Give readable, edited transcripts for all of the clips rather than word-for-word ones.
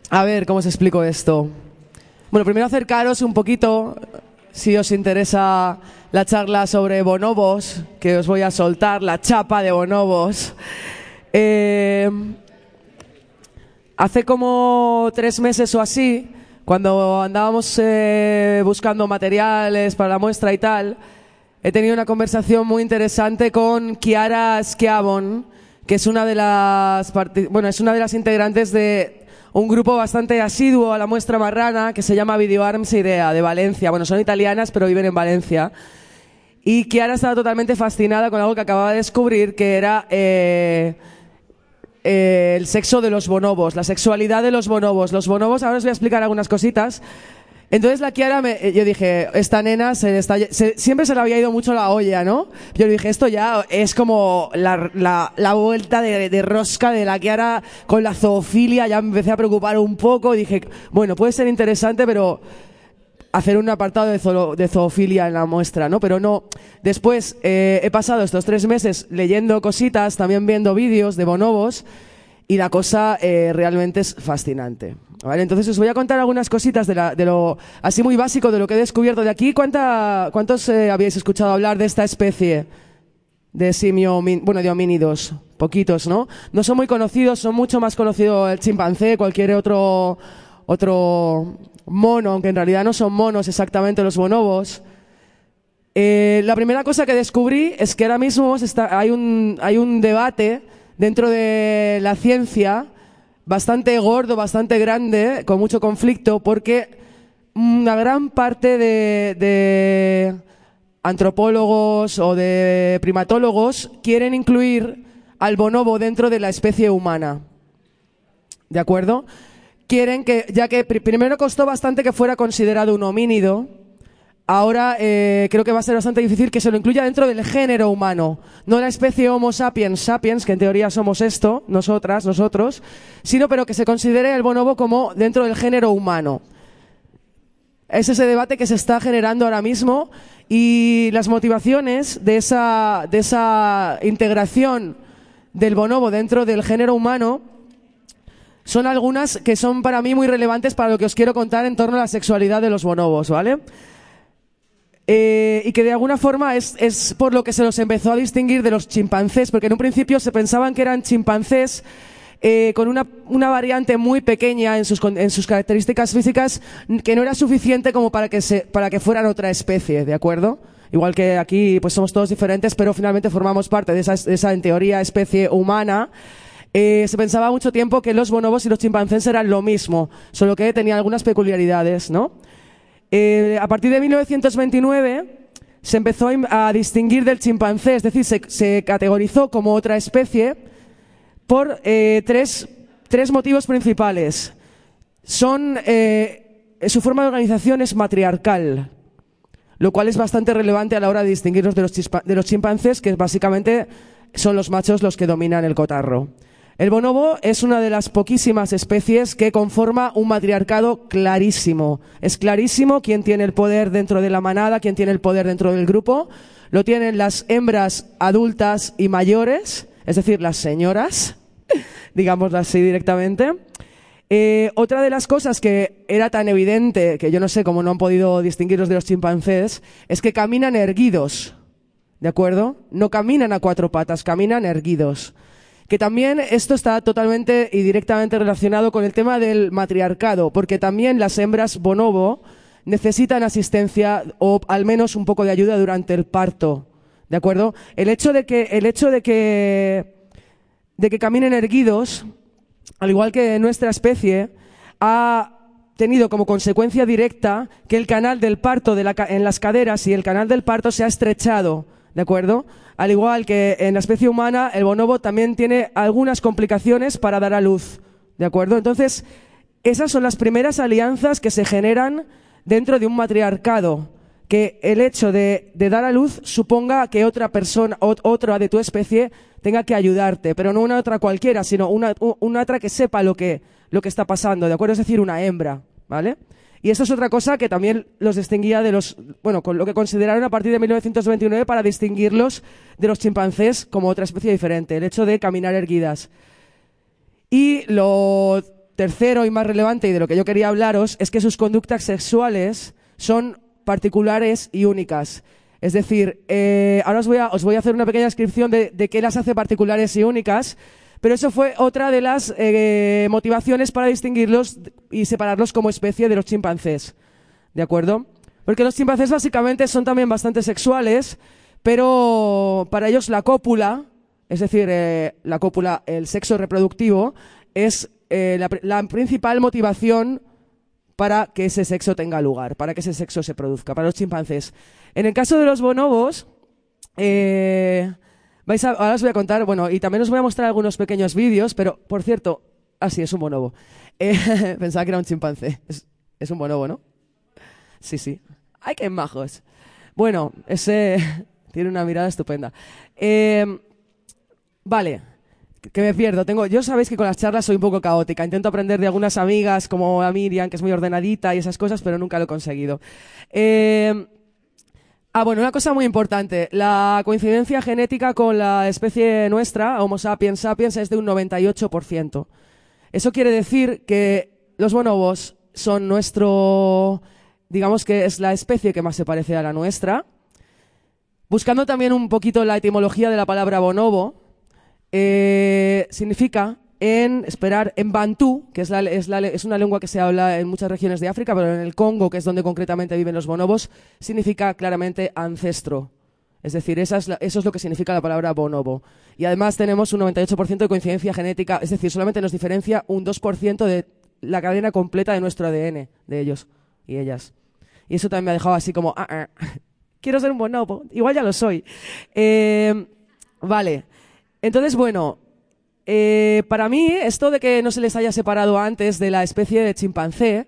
A ver, ¿cómo os explico esto? Bueno, primero acercaros un poquito, si os interesa la charla sobre bonobos, que os voy a soltar, la chapa de bonobos. Hace como 3 meses o así, cuando andábamos buscando materiales para la muestra y tal, he tenido una conversación muy interesante con Chiara Schiavon, que es una de las integrantes de un grupo bastante asiduo a la muestra marrana que se llama Videoarms Idea, de Valencia. Bueno, son italianas, pero viven en Valencia. Y Chiara estaba totalmente fascinada con algo que acababa de descubrir, que era el sexo de los bonobos, la sexualidad de los bonobos. Los bonobos, ahora os voy a explicar algunas cositas. Entonces la Chiara, yo dije, esta nena siempre se le había ido mucho la olla, ¿no? Yo le dije, esto ya es como la vuelta de rosca de la Chiara con la zoofilia. Ya me empecé a preocupar un poco. Dije, bueno, puede ser interesante, pero hacer un apartado de zoofilia en la muestra, ¿no? Pero no. Después he pasado estos 3 meses leyendo cositas, también viendo vídeos de bonobos, y la cosa realmente es fascinante. ¿Vale? Entonces os voy a contar algunas cositas de lo así muy básico de lo que he descubierto de aquí. ¿Cuántos habéis escuchado hablar de esta especie de de homínidos? Poquitos, ¿no? No son muy conocidos, son mucho más conocidos el chimpancé, cualquier otro mono, aunque en realidad no son monos exactamente los bonobos. La primera cosa que descubrí es que ahora mismo hay un debate dentro de la ciencia bastante gordo, bastante grande, con mucho conflicto, porque una gran parte de antropólogos o de primatólogos quieren incluir al bonobo dentro de la especie humana. ¿De acuerdo? Quieren que, ya que primero costó bastante que fuera considerado un homínido, ahora creo que va a ser bastante difícil que se lo incluya dentro del género humano. No la especie Homo sapiens sapiens, que en teoría somos esto, nosotros, sino pero que se considere el bonobo como dentro del género humano. Es ese debate que se está generando ahora mismo, y las motivaciones de esa integración del bonobo dentro del género humano son algunas que son para mí muy relevantes para lo que os quiero contar en torno a la sexualidad de los bonobos, ¿vale? Y que de alguna forma es por lo que se los empezó a distinguir de los chimpancés, porque en un principio se pensaban que eran chimpancés con una variante muy pequeña en sus características físicas, que no era suficiente como para que fueran otra especie, ¿de acuerdo? Igual que aquí pues somos todos diferentes, pero finalmente formamos parte de esa en teoría especie humana. Se pensaba mucho tiempo que los bonobos y los chimpancés eran lo mismo, solo que tenían algunas peculiaridades, ¿no? A partir de 1929 se empezó a distinguir del chimpancé, es decir, se categorizó como otra especie por tres motivos principales. Su forma de organización es matriarcal, lo cual es bastante relevante a la hora de distinguirlos de los chimpancés, que básicamente son los machos los que dominan el cotarro. El bonobo es una de las poquísimas especies que conforma un matriarcado clarísimo. Es clarísimo quién tiene el poder dentro de la manada, quién tiene el poder dentro del grupo. Lo tienen las hembras adultas y mayores, es decir, las señoras, digámoslo así directamente. Otra de las cosas que era tan evidente, que yo no sé cómo no han podido distinguirlos de los chimpancés, es que caminan erguidos, ¿de acuerdo? No caminan a 4 patas, caminan erguidos. Que también esto está totalmente y directamente relacionado con el tema del matriarcado, porque también las hembras bonobo necesitan asistencia o al menos un poco de ayuda durante el parto, ¿de acuerdo? El hecho de que caminen erguidos, al igual que nuestra especie, ha tenido como consecuencia directa que el canal del parto en las caderas y el canal del parto se ha estrechado, ¿de acuerdo? Al igual que en la especie humana, el bonobo también tiene algunas complicaciones para dar a luz, ¿de acuerdo? Entonces, esas son las primeras alianzas que se generan dentro de un matriarcado, que el hecho de dar a luz suponga que otra persona, otra de tu especie, tenga que ayudarte, pero no una otra cualquiera, sino una otra que sepa lo que está pasando, ¿de acuerdo? Es decir, una hembra, ¿vale? Y eso es otra cosa que también los distinguía con lo que consideraron a partir de 1929 para distinguirlos de los chimpancés como otra especie diferente, el hecho de caminar erguidas. Y lo tercero y más relevante, y de lo que yo quería hablaros, es que sus conductas sexuales son particulares y únicas. Es decir, ahora os voy a hacer una pequeña descripción de qué las hace particulares y únicas, pero eso fue otra de las motivaciones para distinguirlos y separarlos como especie de los chimpancés. ¿De acuerdo? Porque los chimpancés básicamente son también bastante sexuales, pero para ellos la cópula, es decir, la cópula, el sexo reproductivo, es la principal motivación para que ese sexo tenga lugar, para que ese sexo se produzca, para los chimpancés. En el caso de los bonobos, ahora os voy a contar, bueno, y también os voy a mostrar algunos pequeños vídeos, pero, por cierto, sí, es un bonobo. Pensaba que era un chimpancé. Es un bonobo, ¿no? Sí, sí. ¡Ay, qué majos! Bueno, ese tiene una mirada estupenda. Vale, que me pierdo. Yo sabéis que con las charlas soy un poco caótica. Intento aprender de algunas amigas, como a Miriam, que es muy ordenadita y esas cosas, pero nunca lo he conseguido. Bueno, una cosa muy importante. La coincidencia genética con la especie nuestra, Homo sapiens sapiens, es de un 98%. Eso quiere decir que los bonobos son digamos que es la especie que más se parece a la nuestra. Buscando también un poquito la etimología de la palabra bonobo, significa en bantú, que es una lengua que se habla en muchas regiones de África, pero en el Congo, que es donde concretamente viven los bonobos, significa claramente ancestro. Es decir, eso es lo que significa la palabra bonobo. Y además tenemos un 98% de coincidencia genética, es decir, solamente nos diferencia un 2% de la cadena completa de nuestro ADN, de ellos y ellas. Y eso también me ha dejado así como, quiero ser un bonobo, igual ya lo soy. Vale, entonces bueno, para mí esto de que no se les haya separado antes de la especie de chimpancé,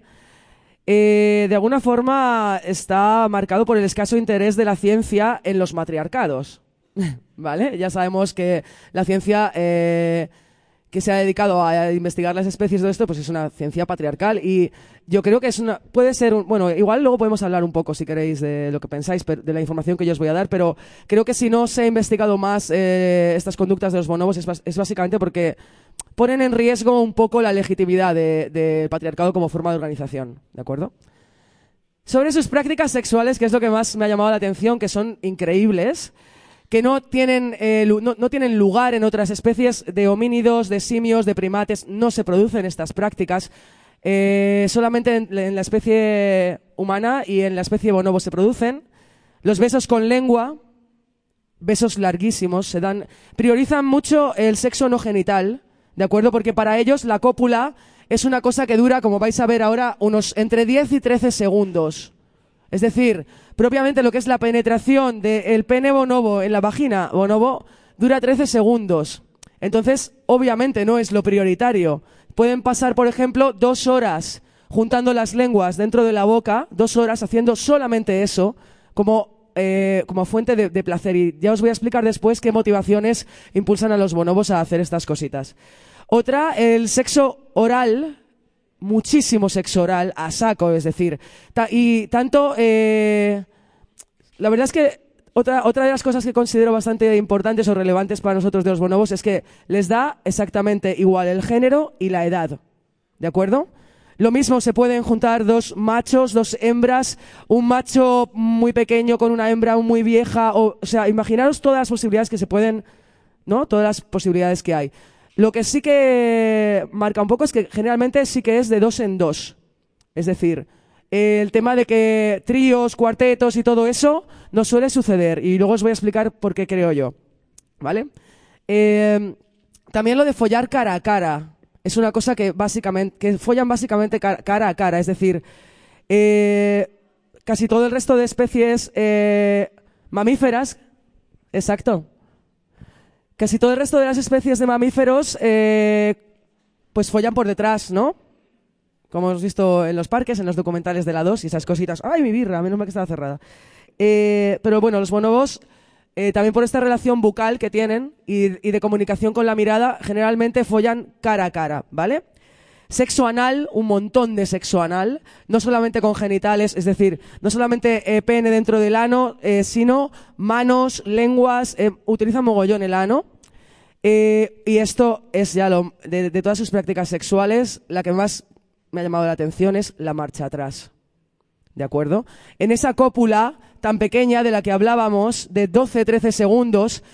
de alguna forma está marcado por el escaso interés de la ciencia en los matriarcados. ¿Vale? Ya sabemos que la ciencia que se ha dedicado a investigar las especies de esto, pues es una ciencia patriarcal, y yo creo que puede ser bueno, igual luego podemos hablar un poco, si queréis, de lo que pensáis, de la información que yo os voy a dar, pero creo que si no se ha investigado más estas conductas de los bonobos es básicamente porque ponen en riesgo un poco la legitimidad del patriarcado como forma de organización, ¿de acuerdo? Sobre sus prácticas sexuales, que es lo que más me ha llamado la atención, que son increíbles, que no tienen lugar en otras especies de homínidos, de simios, de primates. No se producen estas prácticas. Solamente en la especie humana y en la especie bonobo se producen. Los besos con lengua, besos larguísimos, priorizan mucho el sexo no genital, ¿de acuerdo? Porque para ellos la cópula es una cosa que dura, como vais a ver ahora, entre 10 y 13 segundos. Es decir, propiamente lo que es la penetración del pene bonobo en la vagina bonobo dura 13 segundos. Entonces, obviamente no es lo prioritario. Pueden pasar, por ejemplo, 2 horas juntando las lenguas dentro de la boca, 2 horas haciendo solamente eso como fuente de placer. Y ya os voy a explicar después qué motivaciones impulsan a los bonobos a hacer estas cositas. Otra, el sexo oral. Muchísimo sexo oral a saco, es decir, y tanto, la verdad es que otra de las cosas que considero bastante importantes o relevantes para nosotros de los bonobos es que les da exactamente igual el género y la edad, ¿de acuerdo? Lo mismo, se pueden juntar 2 machos, 2 hembras, un macho muy pequeño con una hembra muy vieja, o sea, imaginaros todas las posibilidades que se pueden, ¿no? Todas las posibilidades que hay. Lo que sí que marca un poco es que generalmente sí que es de 2 en 2. Es decir, el tema de que tríos, cuartetos y todo eso no suele suceder. Y luego os voy a explicar por qué creo yo. ¿Vale? También lo de follar cara a cara. Es una cosa que follan básicamente cara a cara. Es decir, casi todo el resto de especies mamíferas. Exacto. Casi todo el resto de las especies de mamíferos pues follan por detrás, ¿no? Como hemos visto en los parques, en los documentales de la 2 y esas cositas. ¡Ay, mi birra! Menos mal que estaba cerrada. Pero bueno, los bonobos, también por esta relación bucal que tienen y de comunicación con la mirada, generalmente follan cara a cara, ¿vale? Sexo anal, un montón de sexo anal, no solamente con genitales, es decir, no solamente pene dentro del ano, sino manos, lenguas, utilizan mogollón el ano. Y esto es ya de todas sus prácticas sexuales, la que más me ha llamado la atención es la marcha atrás. ¿De acuerdo? En esa cópula tan pequeña de la que hablábamos, de 12-13 segundos,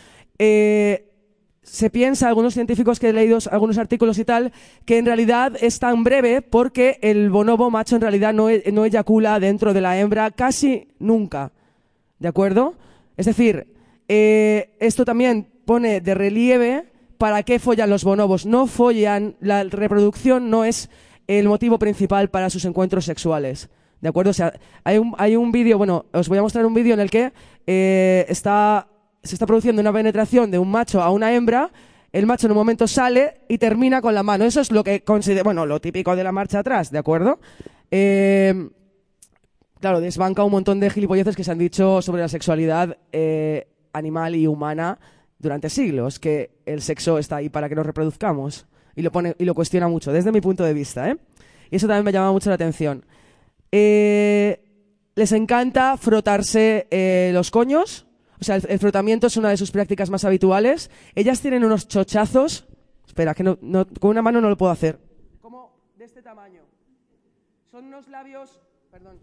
se piensa, algunos científicos que he leído algunos artículos y tal, que en realidad es tan breve porque el bonobo macho en realidad no eyacula dentro de la hembra casi nunca. ¿De acuerdo? Es decir, esto también pone de relieve para qué follan los bonobos. No follan, la reproducción no es el motivo principal para sus encuentros sexuales. ¿De acuerdo? O sea, hay un vídeo, bueno, os voy a mostrar un vídeo en el que se está produciendo una penetración de un macho a una hembra, el macho en un momento sale y termina con la mano. Eso es lo que considero, bueno, lo típico de la marcha atrás, ¿de acuerdo? Claro, desbanca un montón de gilipolleces que se han dicho sobre la sexualidad animal y humana durante siglos, que el sexo está ahí para que nos reproduzcamos, y lo cuestiona mucho, desde mi punto de vista, ¿eh? Y eso también me llama mucho la atención. Les encanta frotarse los coños. O sea, el frotamiento es una de sus prácticas más habituales. Ellas tienen unos chochazos. Espera, que con una mano no lo puedo hacer. Como de este tamaño. Son unos labios. Perdón.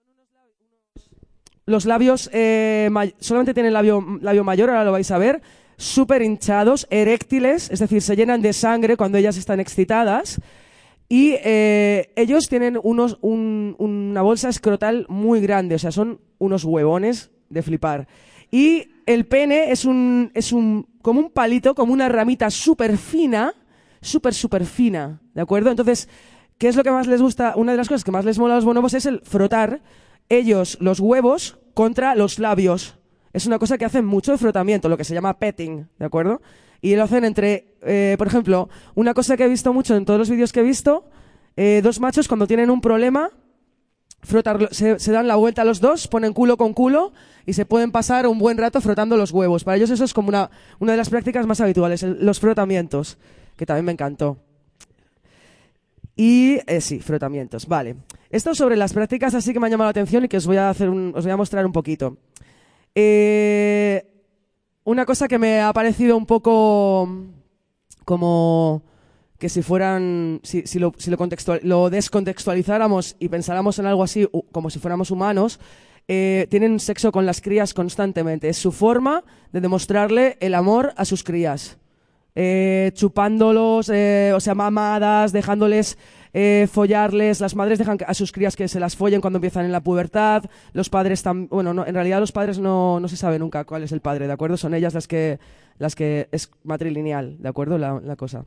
Los labios solamente tienen labio mayor, ahora lo vais a ver. Súper hinchados, eréctiles, es decir, se llenan de sangre cuando ellas están excitadas. Y ellos tienen una bolsa escrotal muy grande, o sea, son unos huevones de flipar. Y el pene es como un palito, como una ramita súper fina, súper fina, ¿de acuerdo? Entonces, ¿qué es lo que más les gusta? Una de las cosas que más les mola a los bonobos es el frotar ellos los huevos contra los labios. Es una cosa que hacen mucho de frotamiento, lo que se llama petting, ¿de acuerdo? Y lo hacen por ejemplo, una cosa que he visto mucho en todos los vídeos que he visto, dos machos cuando tienen un problema, se dan la vuelta a los dos, ponen culo con culo y se pueden pasar un buen rato frotando los huevos. Para ellos eso es como una de las prácticas más habituales, los frotamientos, que también me encantó. Y sí, frotamientos, vale. Esto sobre las prácticas así que me han llamado la atención y que os voy a mostrar un poquito. Una cosa que me ha parecido un poco como que si lo descontextualizáramos y pensáramos en algo así como si fuéramos humanos, tienen sexo con las crías constantemente. Es su forma de demostrarle el amor a sus crías. Chupándolos, o sea, mamadas, dejándoles follarles. Las madres dejan a sus crías que se las follen cuando empiezan en la pubertad. Los padres también, bueno, no, en realidad los padres no se sabe nunca cuál es el padre, ¿de acuerdo? Son ellas las que es matrilineal, ¿de acuerdo? La cosa.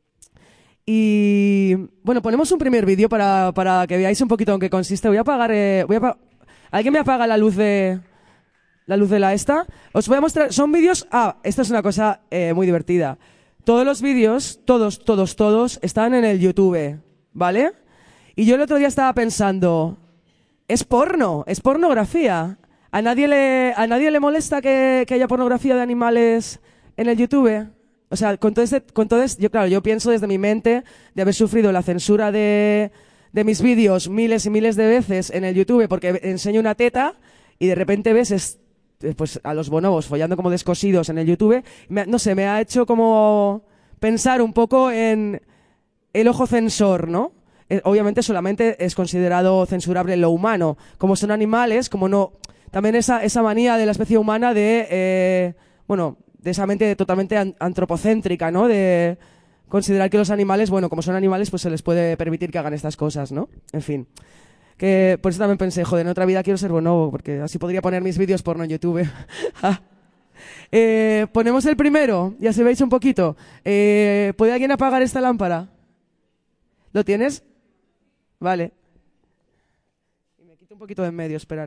Y bueno, ponemos un primer vídeo para que veáis un poquito en qué consiste. Voy a apagar, ¿alguien me apaga la luz de la esta? Os voy a mostrar, son vídeos, esta es una cosa muy divertida. Todos los vídeos, todos están en el YouTube, ¿vale? Y yo el otro día estaba pensando, es porno, es pornografía. ¿A nadie le molesta que haya pornografía de animales en el YouTube? O sea, yo pienso desde mi mente de haber sufrido la censura de mis vídeos miles y miles de veces en el YouTube porque enseño una teta y de repente ves pues a los bonobos follando como descosidos en el YouTube. No sé, me ha hecho como pensar un poco en el ojo censor, ¿no? Obviamente solamente es considerado censurable lo humano. Como son animales, como no... También esa manía de la especie humana de esa mente totalmente antropocéntrica, ¿no? De considerar que los animales, bueno, como son animales, pues se les puede permitir que hagan estas cosas, ¿no? En fin. Que por eso también pensé, joder, en otra vida quiero ser bonobo, porque así podría poner mis vídeos porno en YouTube. Ponemos el primero, ya se veis un poquito. ¿Puede alguien apagar esta lámpara? ¿Lo tienes? Vale. Y me quito un poquito de en medio, esperar.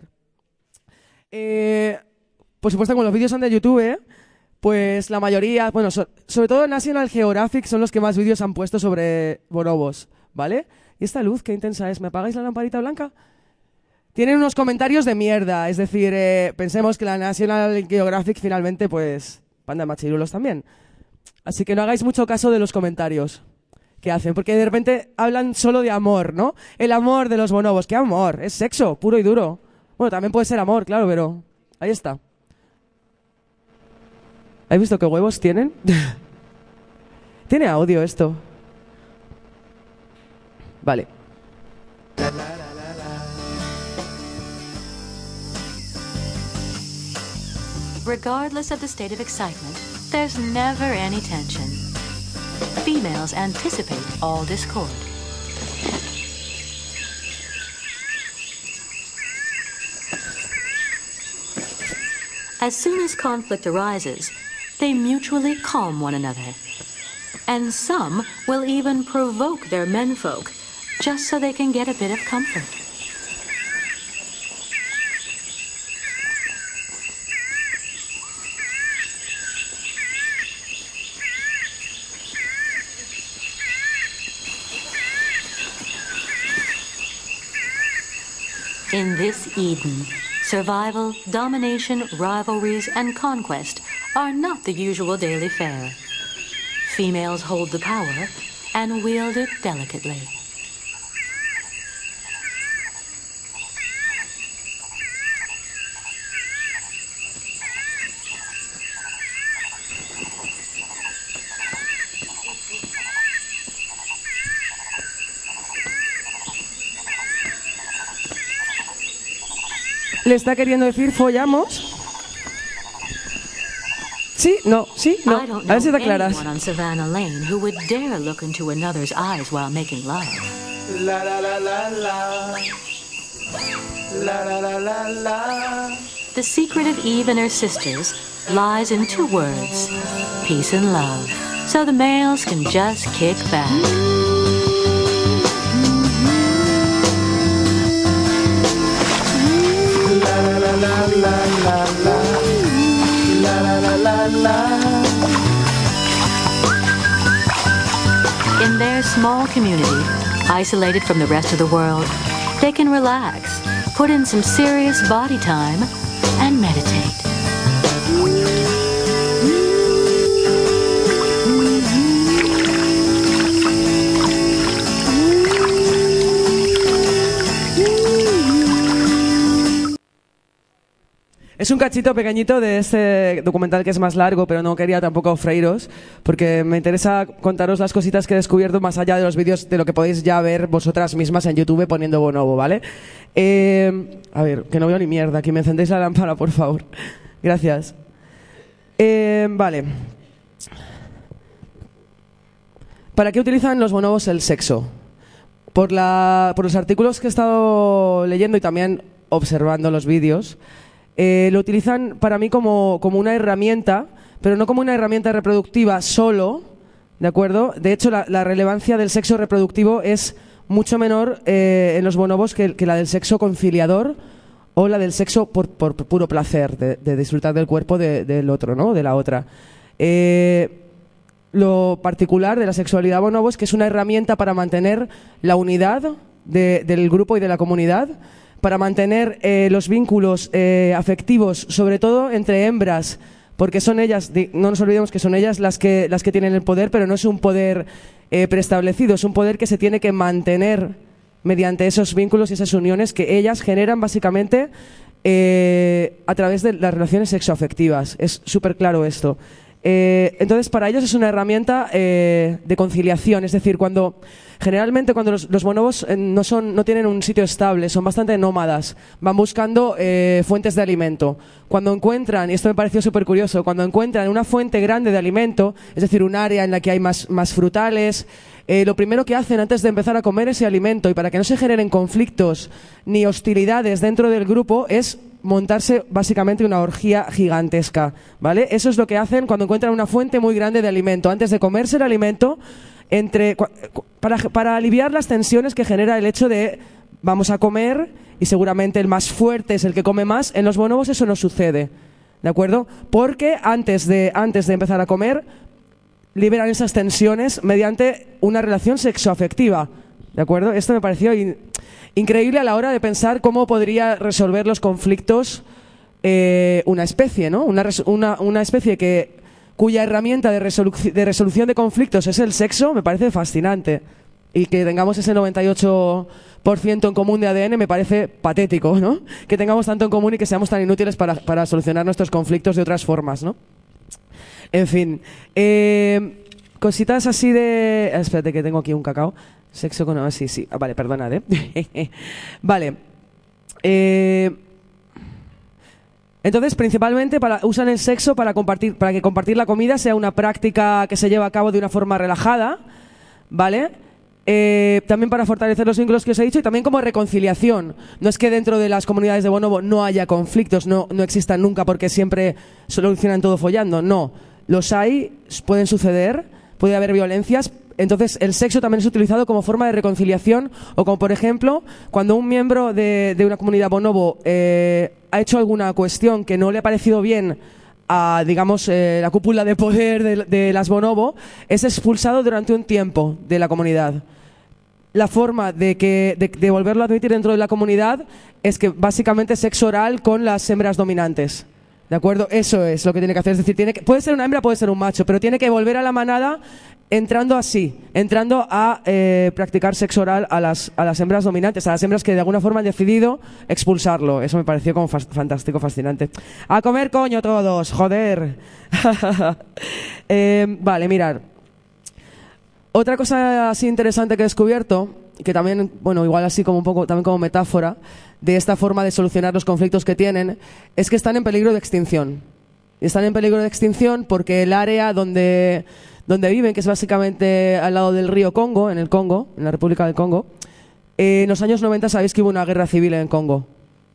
Por supuesto, como los vídeos son de YouTube, pues la mayoría, bueno, sobre todo National Geographic son los que más vídeos han puesto sobre bonobos, ¿vale? ¿Y esta luz qué intensa es? ¿Me apagáis la lamparita blanca? Tienen unos comentarios de mierda, es decir, pensemos que la National Geographic finalmente, pues, panda machirulos también. Así que no hagáis mucho caso de los comentarios que hacen, porque de repente hablan solo de amor, ¿no? El amor de los bonobos. ¿Qué amor? Es sexo, puro y duro. Bueno, también puede ser amor, claro, pero ahí está. ¿Has visto qué huevos tienen? Tiene audio esto. Vale. Regardless of the state of excitement, there's never any tension. Females anticipate all discord. As soon as conflict arises, they mutually calm one another. And some will even provoke their menfolk, just so they can get a bit of comfort. In this Eden, survival, domination, rivalries, and conquest are not the usual daily fare. Females hold the power and wield it delicately. ¿Le está queriendo decir follamos? Sí, no, sí, no. A ver si te aclaras. On Savannah Lane who would dare look into another's eyes while making love. La la la la la. La la la la la. The secret of Eve and her sisters lies in two words: peace and love. So the males can just kick back. In their small community, isolated from the rest of the world, they can relax, put in some serious body time, and meditate. Es un cachito pequeñito de este documental que es más largo, pero no quería tampoco freíros, porque me interesa contaros las cositas que he descubierto más allá de los vídeos de lo que podéis ya ver vosotras mismas en YouTube poniendo Bonobo, ¿vale? A ver, que no veo ni mierda, que me encendéis la lámpara, por favor. Gracias. Vale. ¿Para qué utilizan los bonobos el sexo? Por los artículos que he estado leyendo y también observando los vídeos, lo utilizan para mí como una herramienta, pero no como una herramienta reproductiva solo, ¿de acuerdo? De hecho, la relevancia del sexo reproductivo es mucho menor en los bonobos que la del sexo conciliador o la del sexo por puro placer, de disfrutar del cuerpo del otro, ¿no? De la otra. Lo particular de la sexualidad bonobo es que es una herramienta para mantener la unidad del grupo y de la comunidad, para mantener los vínculos afectivos, sobre todo entre hembras, porque son ellas, no nos olvidemos que son ellas las que tienen el poder, pero no es un poder preestablecido, es un poder que se tiene que mantener mediante esos vínculos y esas uniones que ellas generan básicamente a través de las relaciones sexoafectivas. Es súper claro esto. Entonces, para ellos es una herramienta de conciliación, es decir, generalmente cuando los bonobos no tienen un sitio estable, son bastante nómadas, van buscando fuentes de alimento. Cuando encuentran, y esto me pareció súper curioso, cuando encuentran una fuente grande de alimento, es decir, un área en la que hay más frutales, lo primero que hacen antes de empezar a comer ese alimento, y para que no se generen conflictos ni hostilidades dentro del grupo, es montarse básicamente una orgía gigantesca, ¿vale? Eso es lo que hacen cuando encuentran una fuente muy grande de alimento. Antes de comerse el alimento, para aliviar las tensiones que genera el hecho de vamos a comer y seguramente el más fuerte es el que come más. En los bonobos eso no sucede, ¿de acuerdo? Porque antes de empezar a comer liberan esas tensiones mediante una relación sexoafectiva, ¿de acuerdo? Esto me pareció increíble a la hora de pensar cómo podría resolver los conflictos una especie, ¿no? Una especie cuya herramienta de resolución de conflictos es el sexo, me parece fascinante. Y que tengamos ese 98% en común de ADN me parece patético, ¿no? Que tengamos tanto en común y que seamos tan inútiles para solucionar nuestros conflictos de otras formas, ¿no? En fin, cositas así de... Espérate que tengo aquí un cacao. Sexo con... Ah, sí, sí. Vale, perdonad, ¿eh? Vale. Entonces, principalmente usan el sexo para que compartir la comida sea una práctica que se lleva a cabo de una forma relajada, ¿vale? También para fortalecer los vínculos que os he dicho y también como reconciliación. No es que dentro de las comunidades de bonobo no haya conflictos, no existan nunca porque siempre solucionan todo follando. No, los hay, pueden suceder, puede haber violencias. Entonces el sexo también es utilizado como forma de reconciliación o como por ejemplo cuando un miembro de una comunidad bonobo ha hecho alguna cuestión que no le ha parecido bien a, digamos, la cúpula de poder de las bonobo, es expulsado durante un tiempo de la comunidad. La forma de volverlo a admitir dentro de la comunidad es que básicamente sexo oral con las hembras dominantes. ¿De acuerdo? Eso es lo que tiene que hacer. Es decir, puede ser una hembra, puede ser un macho, pero tiene que volver a la manada entrando a practicar sexo oral a las hembras dominantes, a las hembras que de alguna forma han decidido expulsarlo. Eso me pareció como fantástico, fascinante. ¡A comer coño todos! ¡Joder! Vale, mirad. Otra cosa así interesante que he descubierto, que también, bueno, igual así como un poco, también como metáfora de esta forma de solucionar los conflictos que tienen, es que están en peligro de extinción. Están en peligro de extinción porque el área donde viven, que es básicamente al lado del río Congo, en la República del Congo, en los años 90 sabéis que hubo una guerra civil en Congo.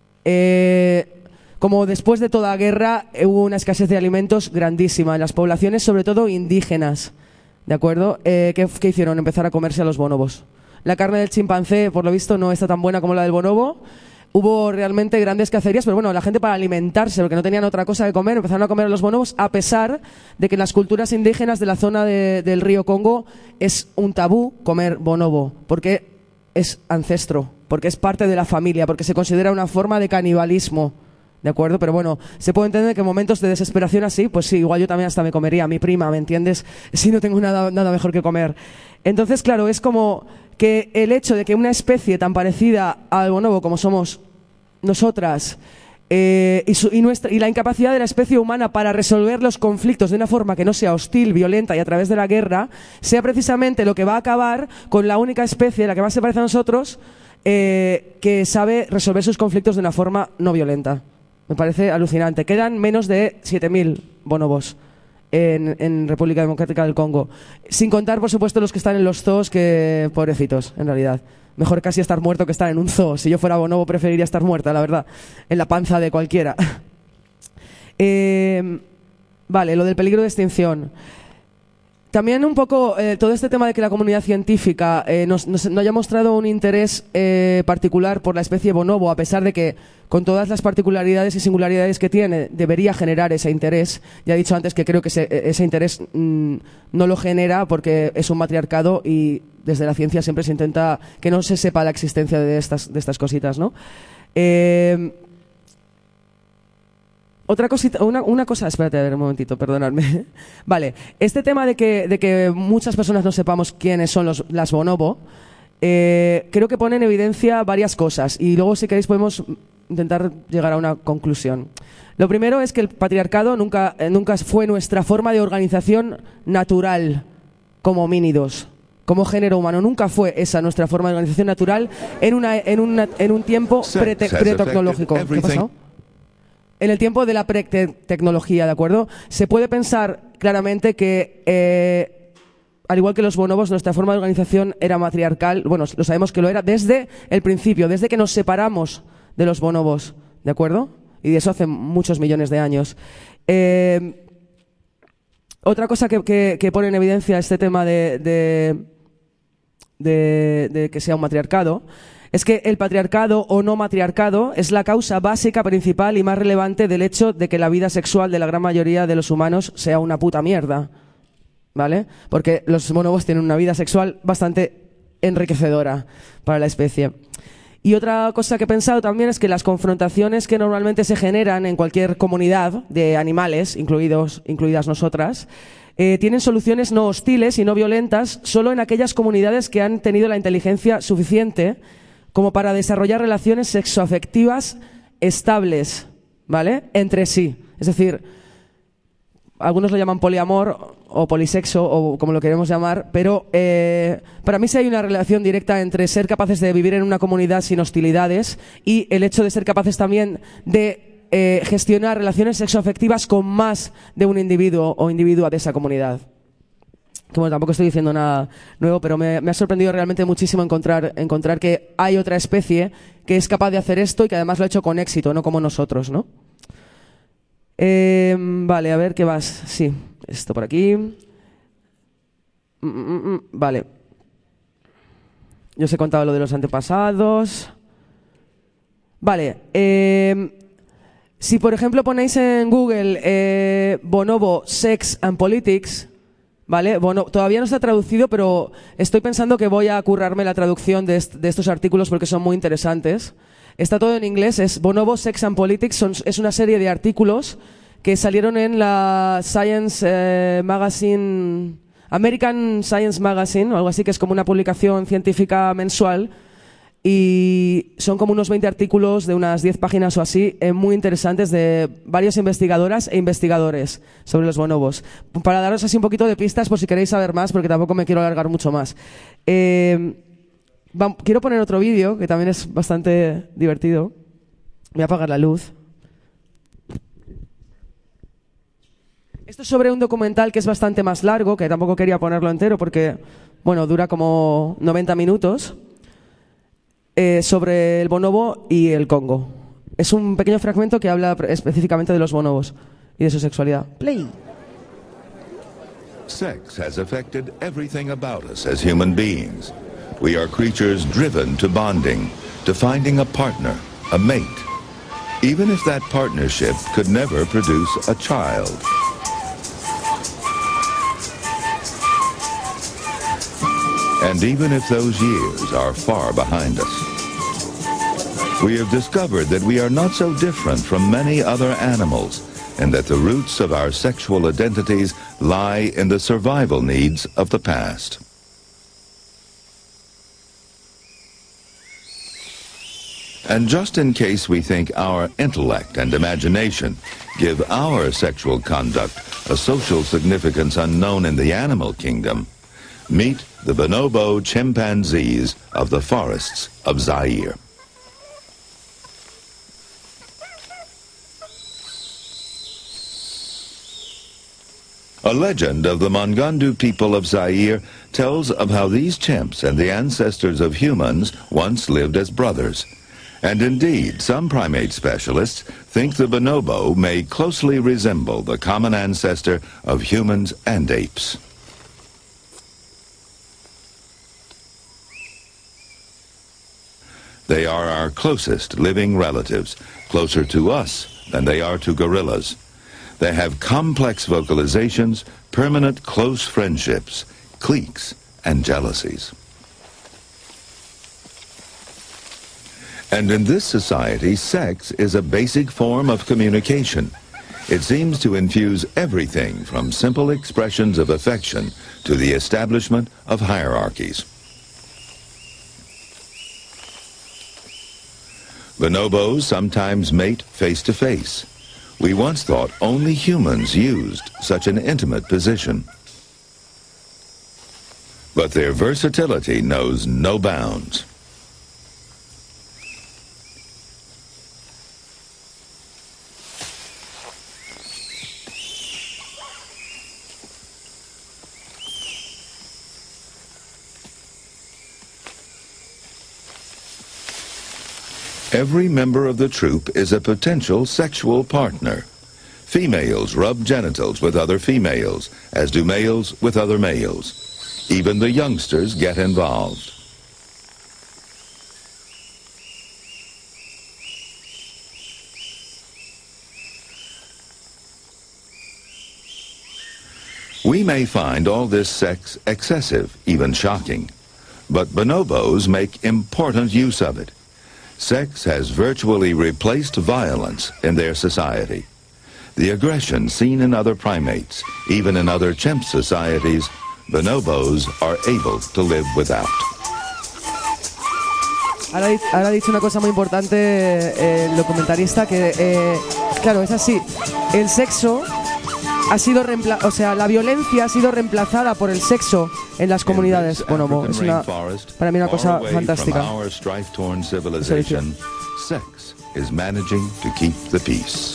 Como después de toda guerra hubo una escasez de alimentos grandísima en las poblaciones, sobre todo indígenas, ¿de acuerdo? ¿Qué hicieron? Empezar a comerse a los bonobos. La carne del chimpancé, por lo visto, no está tan buena como la del bonobo. Hubo realmente grandes cacerías, pero bueno, la gente para alimentarse, porque no tenían otra cosa que comer, empezaron a comer a los bonobos, a pesar de que en las culturas indígenas de la zona del río Congo es un tabú comer bonobo, porque es ancestro, porque es parte de la familia, porque se considera una forma de canibalismo, ¿de acuerdo? Pero bueno, se puede entender que en momentos de desesperación así, pues sí, igual yo también hasta me comería a mi prima, ¿me entiendes? Si no tengo nada mejor que comer. Entonces, claro, es como que el hecho de que una especie tan parecida al bonobo como somos nosotras y la incapacidad de la especie humana para resolver los conflictos de una forma que no sea hostil, violenta y a través de la guerra, sea precisamente lo que va a acabar con la única especie, la que más se parece a nosotros, que sabe resolver sus conflictos de una forma no violenta. Me parece alucinante. Quedan menos de 7.000 bonobos en República Democrática del Congo. Sin contar, por supuesto, los que están en los zoos, que pobrecitos, en realidad. Mejor casi estar muerto que estar en un zoo. Si yo fuera bonobo preferiría estar muerta, la verdad. En la panza de cualquiera. Vale, lo del peligro de extinción. También un poco todo este tema de que la comunidad científica no haya mostrado un interés particular por la especie bonobo, a pesar de que con todas las particularidades y singularidades que tiene debería generar ese interés. Ya he dicho antes que creo que ese interés no lo genera porque es un matriarcado y desde la ciencia siempre se intenta que no se sepa la existencia de estas cositas, ¿no? Otra cosita, una cosa, espérate, a ver un momentito, perdonadme. Vale, este tema de que muchas personas no sepamos quiénes son las bonobo, creo que pone en evidencia varias cosas y luego si queréis podemos intentar llegar a una conclusión. Lo primero es que el patriarcado nunca fue nuestra forma de organización natural como homínidos, como género humano. Nunca fue esa nuestra forma de organización natural en un tiempo pretecnológico. ¿Qué pasó? En el tiempo de la pre-tecnología, ¿de acuerdo? Se puede pensar claramente que, al igual que los bonobos, nuestra forma de organización era matriarcal. Bueno, lo sabemos que lo era desde el principio, desde que nos separamos de los bonobos, ¿de acuerdo? Y de eso hace muchos millones de años. Otra cosa que pone en evidencia este tema de que sea un matriarcado es que el patriarcado o no matriarcado es la causa básica, principal y más relevante del hecho de que la vida sexual de la gran mayoría de los humanos sea una puta mierda, ¿vale? Porque los bonobos tienen una vida sexual bastante enriquecedora para la especie. Y otra cosa que he pensado también es que las confrontaciones que normalmente se generan en cualquier comunidad de animales, incluidas nosotras, tienen soluciones no hostiles y no violentas solo en aquellas comunidades que han tenido la inteligencia suficiente como para desarrollar relaciones sexoafectivas estables, ¿vale? Entre sí. Es decir, algunos lo llaman poliamor o polisexo o como lo queremos llamar, pero para mí sí hay una relación directa entre ser capaces de vivir en una comunidad sin hostilidades y el hecho de ser capaces también de gestionar relaciones sexoafectivas con más de un individuo o individua de esa comunidad. Que bueno, tampoco estoy diciendo nada nuevo, pero me ha sorprendido realmente muchísimo encontrar que hay otra especie que es capaz de hacer esto y que además lo ha hecho con éxito, no como nosotros, ¿no? Vale, a ver, ¿qué más? Sí, esto por aquí. Vale. Yo os he contado lo de los antepasados. Vale. Si, por ejemplo, ponéis en Google Bonobo, Sex and Politics, ¿vale? Bueno, todavía no está traducido, pero estoy pensando que voy a currarme la traducción de estos artículos porque son muy interesantes. Está todo en inglés, es Bonobo, Sex and Politics, es una serie de artículos que salieron en la Science Magazine, American Science Magazine, o algo así, que es como una publicación científica mensual, y son como unos 20 artículos de unas 10 páginas o así, muy interesantes, de varias investigadoras e investigadores sobre los bonobos. Para daros así un poquito de pistas por si queréis saber más, porque tampoco me quiero alargar mucho más. Quiero poner otro vídeo que también es bastante divertido. Voy a apagar la luz. Esto es sobre un documental que es bastante más largo, que tampoco quería ponerlo entero porque, bueno, dura como 90 minutos, sobre el bonobo y el Congo. Es un pequeño fragmento que habla específicamente de los bonobos y de su sexualidad. Play. Sex has affected everything about us as human beings. We are creatures driven to bonding, to finding a partner, a mate, even if that partnership could never produce a child. And even if those years are far behind us, we have discovered that we are not so different from many other animals, and that the roots of our sexual identities lie in the survival needs of the past. And just in case we think our intellect and imagination give our sexual conduct a social significance unknown in the animal kingdom, meet the bonobo chimpanzees of the forests of Zaire. A legend of the Mongandu people of Zaire tells of how these chimps and the ancestors of humans once lived as brothers. And indeed, some primate specialists think the bonobo may closely resemble the common ancestor of humans and apes. They are our closest living relatives, closer to us than they are to gorillas. They have complex vocalizations, permanent close friendships, cliques, and jealousies. And in this society, sex is a basic form of communication. It seems to infuse everything from simple expressions of affection to the establishment of hierarchies. Bonobos sometimes mate face to face. We once thought only humans used such an intimate position. But their versatility knows no bounds. Every member of the troop is a potential sexual partner. Females rub genitals with other females, as do males with other males. Even the youngsters get involved. We may find all this sex excessive, even shocking, but bonobos make important use of it. Sex has virtually replaced violence in their society. The aggression seen in other primates, even in other chimp societies, bonobos are able to live without. Ahora ha dicho una cosa muy importante el documentarista, que claro, es así. El sexo ha sido la violencia ha sido reemplazada por el sexo en las comunidades bonobo. Es para mí una cosa fantástica. Sex is managing to keep the peace.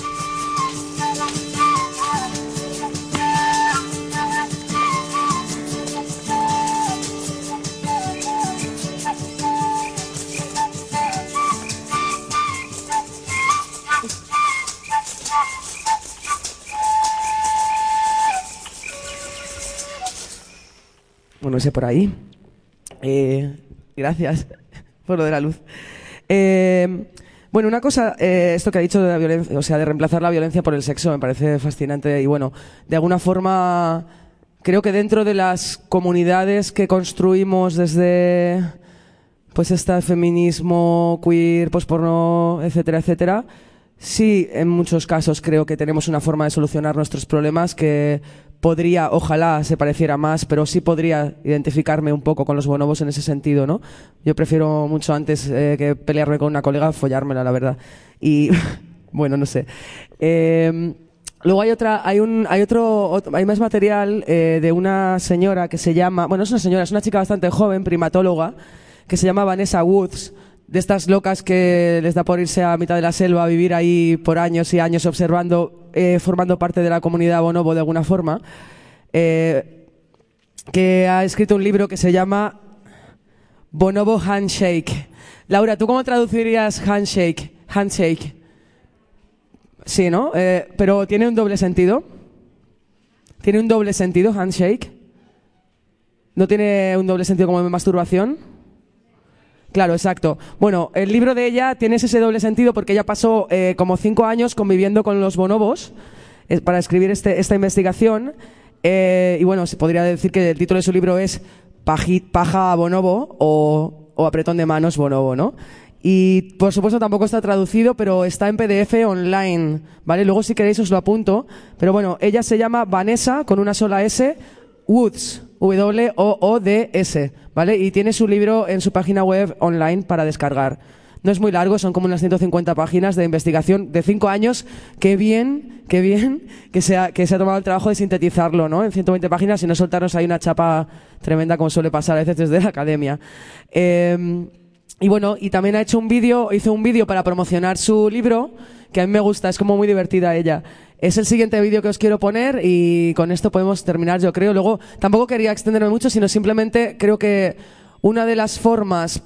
Bueno, ese por ahí. Gracias por lo de la luz. Bueno, una cosa, esto que ha dicho de la violencia, o sea, de reemplazar la violencia por el sexo, me parece fascinante y bueno, de alguna forma creo que dentro de las comunidades que construimos desde pues este feminismo, queer, posporno, etcétera, etcétera, sí, en muchos casos creo que tenemos una forma de solucionar nuestros problemas que podría, ojalá se pareciera más, pero sí podría identificarme un poco con los bonobos en ese sentido, ¿no? Yo prefiero mucho antes que pelearme con una colega, follármela, la verdad. Y, bueno, no sé. Luego hay más material de una señora que se llama, bueno, es una señora, es una chica bastante joven, primatóloga, que se llama Vanessa Woods, de estas locas que les da por irse a mitad de la selva a vivir ahí por años y años observando, formando parte de la comunidad bonobo de alguna forma, que ha escrito un libro que se llama Bonobo Handshake. Laura, ¿tú cómo traducirías handshake? Handshake. Sí, ¿no? Pero ¿tiene un doble sentido? ¿Tiene un doble sentido handshake? ¿No tiene un doble sentido como de masturbación? Claro, exacto. Bueno, el libro de ella tiene ese doble sentido porque ella pasó como 5 años conviviendo con los bonobos para escribir esta investigación. Y bueno, se podría decir que el título de su libro es Paja bonobo o Apretón de manos bonobo, ¿no? Y por supuesto tampoco está traducido, pero está en PDF online, ¿vale? Luego si queréis os lo apunto. Pero bueno, ella se llama Vanessa, con una sola S, Woods, W-O-O-D-S, ¿vale? Y tiene su libro en su página web online para descargar. No es muy largo, son como unas 150 páginas de investigación de 5 años. Qué bien que se ha tomado el trabajo de sintetizarlo, ¿no? En 120 páginas y no soltarnos ahí una chapa tremenda como suele pasar a veces desde la academia. Y bueno, y también hizo un vídeo para promocionar su libro, que a mí me gusta, es como muy divertida ella. Es el siguiente vídeo que os quiero poner y con esto podemos terminar, yo creo. Luego, tampoco quería extenderme mucho, sino simplemente creo que una de las formas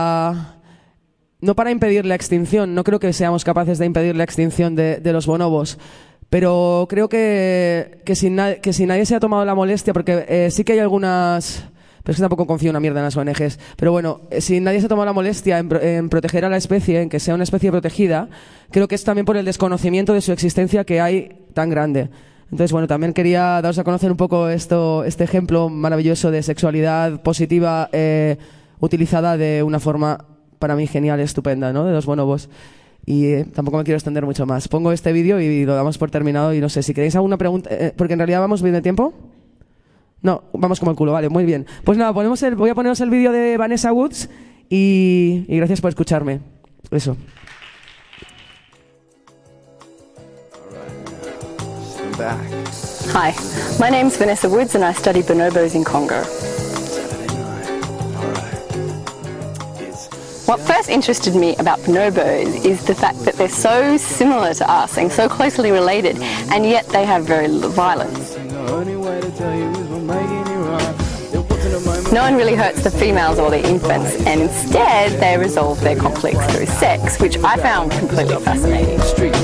no para impedir la extinción, no creo que seamos capaces de impedir la extinción de los bonobos, pero creo que si nadie se ha tomado la molestia, porque sí que hay algunas... Pero es que tampoco confío una mierda en las ONGs. Pero bueno, si nadie se ha tomado la molestia en proteger a la especie, en que sea una especie protegida, creo que es también por el desconocimiento de su existencia que hay tan grande. Entonces, bueno, también quería daros a conocer un poco este ejemplo maravilloso de sexualidad positiva utilizada de una forma, para mí, genial, estupenda, ¿no? De los bonobos. Y tampoco me quiero extender mucho más. Pongo este vídeo y lo damos por terminado y no sé, si queréis alguna pregunta, porque en realidad vamos bien de tiempo. No, vamos como el culo, vale, muy bien. Pues nada, voy a poneros el vídeo de Vanessa Woods y gracias por escucharme. Eso. Hi, my name's Vanessa Woods and I study bonobos in Congo. What first interested me about bonobos is the fact that they're so similar to us and so closely related, and yet they have very little violence. No one really hurts the females or the infants, and instead they resolve their conflicts through sex, which I found completely fascinating.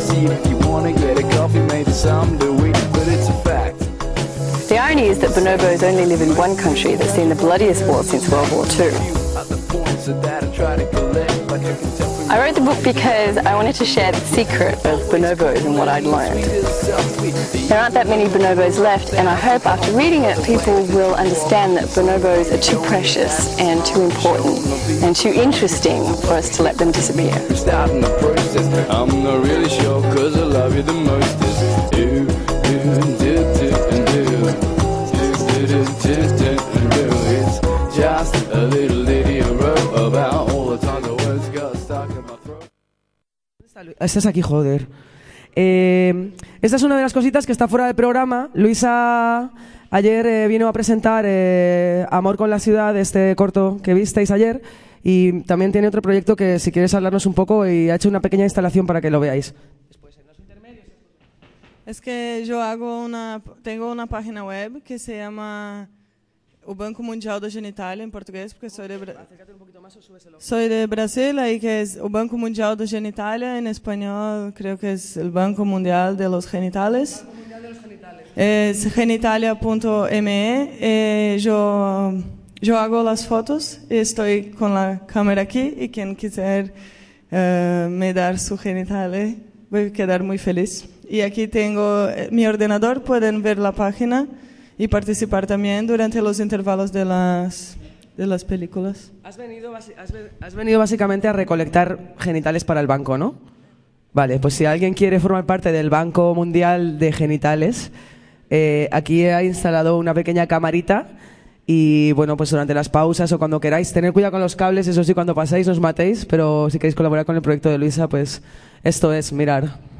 The irony is that bonobos only live in one country that's seen the bloodiest war since World War II. I wrote the book because I wanted to share the secret of bonobos and what I'd learned. There aren't that many bonobos left, and I hope after reading it people will understand that bonobos are too precious and too important and too interesting for us to let them disappear. I'm not really sure 'cause I love you the most. It's just a little lady I wrote about all the time the words got stuck in my throat. Estás aquí, joder. Esta es una de las cositas que está fuera del programa. Luisa ayer vino a presentar Amor con la ciudad, este corto que visteis ayer, y también tiene otro proyecto que si quieres hablarnos un poco, y ha hecho una pequeña instalación para que lo veáis. Es que yo tengo una página web que se llama o Banco Mundial da Genitália en portugués, porque soy de Brasil, ahí que es o Banco Mundial da Genitália, en español creo que es el Banco Mundial de los Genitales. Es genitalia.me. Yo hago las fotos y estoy con la cámara aquí, y quien quiser me dar su genital, voy a quedar muy feliz. Y aquí tengo mi ordenador, pueden ver la página y participar también durante los intervalos de las películas. Has venido básicamente a recolectar genitales para el banco, ¿no? Vale, pues si alguien quiere formar parte del Banco Mundial de Genitales, aquí he instalado una pequeña camarita, y bueno, pues durante las pausas o cuando queráis, tener cuidado con los cables, eso sí, cuando pasáis no os matéis, pero si queréis colaborar con el proyecto de Luisa, pues esto es, mirar.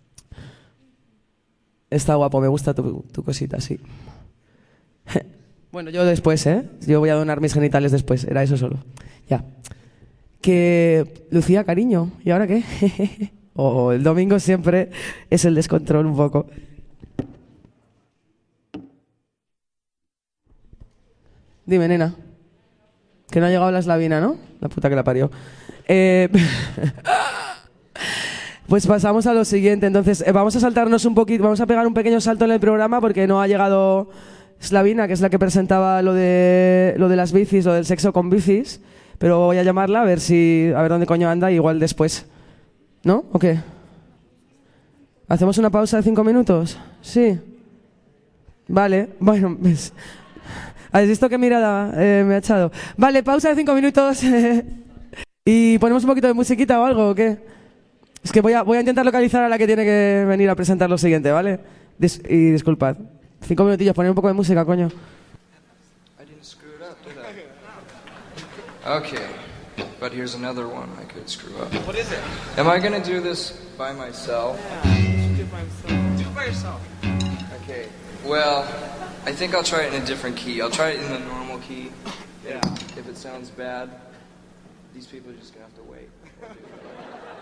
Está guapo, me gusta tu cosita, sí. Bueno, yo después, yo voy a donar mis genitales después, era eso solo. Ya. Que, Lucía, cariño, ¿y ahora qué? El domingo siempre es el descontrol un poco. Dime, nena. Que no ha llegado la eslavina, ¿no? La puta que la parió. Pues pasamos a lo siguiente. Entonces, vamos a saltarnos un poquito, vamos a pegar un pequeño salto en el programa porque no ha llegado Slavina, que es la que presentaba lo de las bicis, lo del sexo con bicis. Pero voy a llamarla a ver dónde coño anda, igual después. ¿No? ¿O qué? ¿Hacemos una pausa de 5 minutos? Sí. Vale, bueno, pues... ¿Habéis visto qué mirada me ha echado? Vale, pausa de 5 minutos. ¿Y ponemos un poquito de musiquita o algo o qué? Es que voy a intentar localizar a la que tiene que venir a presentar lo siguiente, ¿vale? Y disculpad. 5 minutillos, poner un poco de música, coño. Okay, but here's another one I could screw up. What is it? Am I gonna do this by myself? Yeah, you should do it by yourself. Do it by yourself. Okay, well, I think I'll try it in a different key. I'll try it in the normal key. Yeah. If it sounds bad, these people are just gonna have to wait.